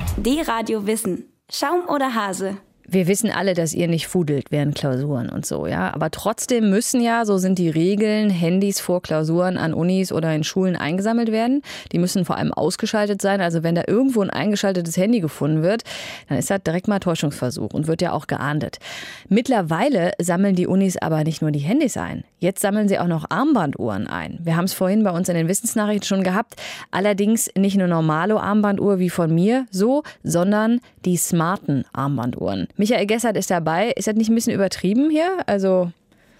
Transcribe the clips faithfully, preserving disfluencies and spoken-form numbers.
D-Radio Wissen. Schaum oder Hase? Wir wissen alle, dass ihr nicht fudelt während Klausuren und so, ja. Aber trotzdem müssen ja, so sind die Regeln, Handys vor Klausuren an Unis oder in Schulen eingesammelt werden. Die müssen vor allem ausgeschaltet sein. Also wenn da irgendwo ein eingeschaltetes Handy gefunden wird, dann ist das direkt mal Täuschungsversuch und wird ja auch geahndet. Mittlerweile sammeln die Unis aber nicht nur die Handys ein. Jetzt sammeln sie auch noch Armbanduhren ein. Wir haben es vorhin bei uns in den Wissensnachrichten schon gehabt. Allerdings nicht eine normale Armbanduhr wie von mir so, sondern die smarten Armbanduhren. Michael Gessert ist dabei. Ist das nicht ein bisschen übertrieben hier? Also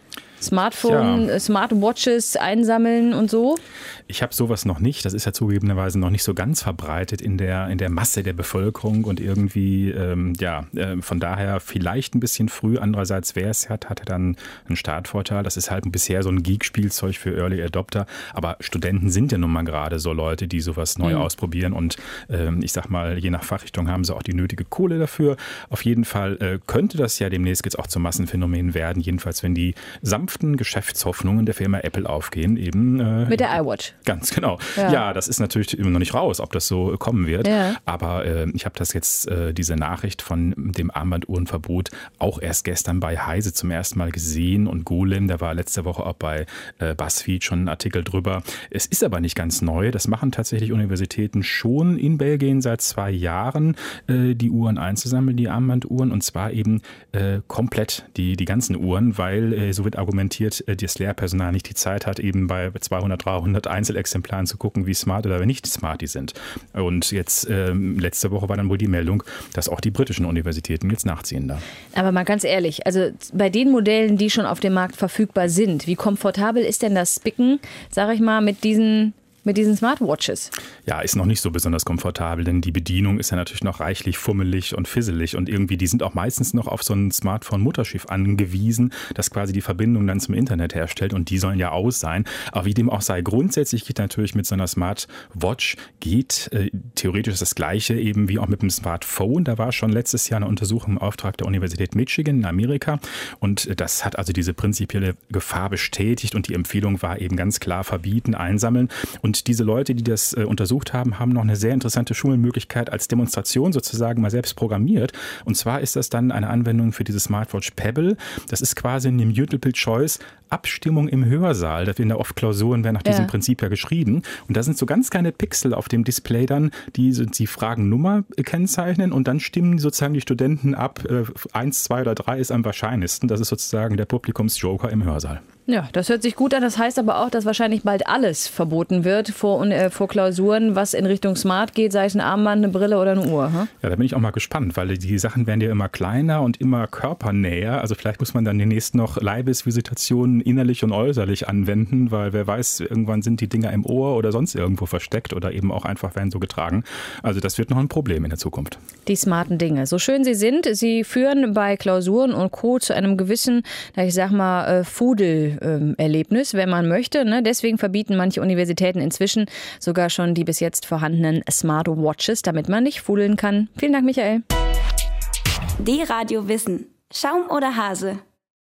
Smartphone, ja. Smartwatches einsammeln und so? Ich habe sowas noch nicht. Das ist ja zugegebenerweise noch nicht so ganz verbreitet in der, in der Masse der Bevölkerung und irgendwie, ähm, ja, äh, von daher vielleicht ein bisschen früh. Andererseits, wer es hat, hat dann einen Startvorteil. Das ist halt bisher so ein Geek-Spielzeug für Early Adopter. Aber Studenten sind ja nun mal gerade so Leute, die sowas neu mhm. ausprobieren und ähm, ich sag mal, je nach Fachrichtung haben sie auch die nötige Kohle dafür. Auf jeden Fall äh, könnte das ja demnächst jetzt auch zum Massenphänomen werden. Jedenfalls, wenn die sanften Geschäftshoffnungen der Firma Apple aufgehen. Eben, äh, mit der iWatch. Ganz genau. Ja. ja, das ist natürlich immer noch nicht raus, ob das so kommen wird. Ja. Aber äh, ich habe das jetzt, äh, diese Nachricht von dem Armbanduhrenverbot auch erst gestern bei Heise zum ersten Mal gesehen und Golem, da war letzte Woche auch bei äh, BuzzFeed schon ein Artikel drüber. Es ist aber nicht ganz neu. Das machen tatsächlich Universitäten schon in Belgien seit zwei Jahren, äh, die Uhren einzusammeln, die Armbanduhren, und zwar eben äh, komplett die, die ganzen Uhren, weil äh, so wird argumentiert, äh, das Lehrpersonal nicht die Zeit hat, eben bei zweihundert, dreihundert Einzelexemplaren zu gucken, wie smart oder nicht smart die sind. Und jetzt ähm, letzte Woche war dann wohl die Meldung, dass auch die britischen Universitäten jetzt nachziehen da. Aber mal ganz ehrlich, also bei den Modellen, die schon auf dem Markt verfügbar sind, wie komfortabel ist denn das Spicken, sage ich mal, mit diesen mit diesen Smartwatches? Ja, ist noch nicht so besonders komfortabel, denn die Bedienung ist ja natürlich noch reichlich fummelig und fisselig und irgendwie, die sind auch meistens noch auf so ein Smartphone-Mutterschiff angewiesen, das quasi die Verbindung dann zum Internet herstellt, und die sollen ja aus sein. Aber wie dem auch sei, grundsätzlich geht natürlich mit so einer Smartwatch, geht äh, theoretisch das Gleiche eben wie auch mit dem Smartphone. Da war schon letztes Jahr eine Untersuchung im Auftrag der Universität Michigan in Amerika, und das hat also diese prinzipielle Gefahr bestätigt, und die Empfehlung war eben ganz klar verbieten, einsammeln. Und Und diese Leute, die das äh, untersucht haben, haben noch eine sehr interessante Schulmöglichkeit als Demonstration sozusagen mal selbst programmiert. Und zwar ist das dann eine Anwendung für diese Smartwatch Pebble. Das ist quasi eine Multiple-Choice Abstimmung im Hörsaal. Da werden ja oft Klausuren werden nach diesem ja. Prinzip ja geschrieben. Und da sind so ganz kleine Pixel auf dem Display dann, die die Fragennummer kennzeichnen, und dann stimmen sozusagen die Studenten ab. Äh, eins, zwei oder drei ist am wahrscheinlichsten. Das ist sozusagen der Publikumsjoker im Hörsaal. Ja, das hört sich gut an. Das heißt aber auch, dass wahrscheinlich bald alles verboten wird vor, äh, vor Klausuren, was in Richtung Smart geht, sei es ein Armband, eine Brille oder eine Uhr. Hm? Ja, da bin ich auch mal gespannt, weil die Sachen werden ja immer kleiner und immer körpernäher. Also vielleicht muss man dann demnächst noch Leibesvisitationen innerlich und äußerlich anwenden, weil wer weiß, irgendwann sind die Dinger im Ohr oder sonst irgendwo versteckt oder eben auch einfach werden so getragen. Also das wird noch ein Problem in der Zukunft. Die smarten Dinge. So schön sie sind, sie führen bei Klausuren und Co. zu einem gewissen, ich sag mal, Fudel Erlebnis, wenn man möchte. Ne? Deswegen verbieten manche Universitäten inzwischen sogar schon die bis jetzt vorhandenen Smartwatches, damit man nicht fudeln kann. Vielen Dank, Michael. D-Radio Wissen. Schaum oder Hase?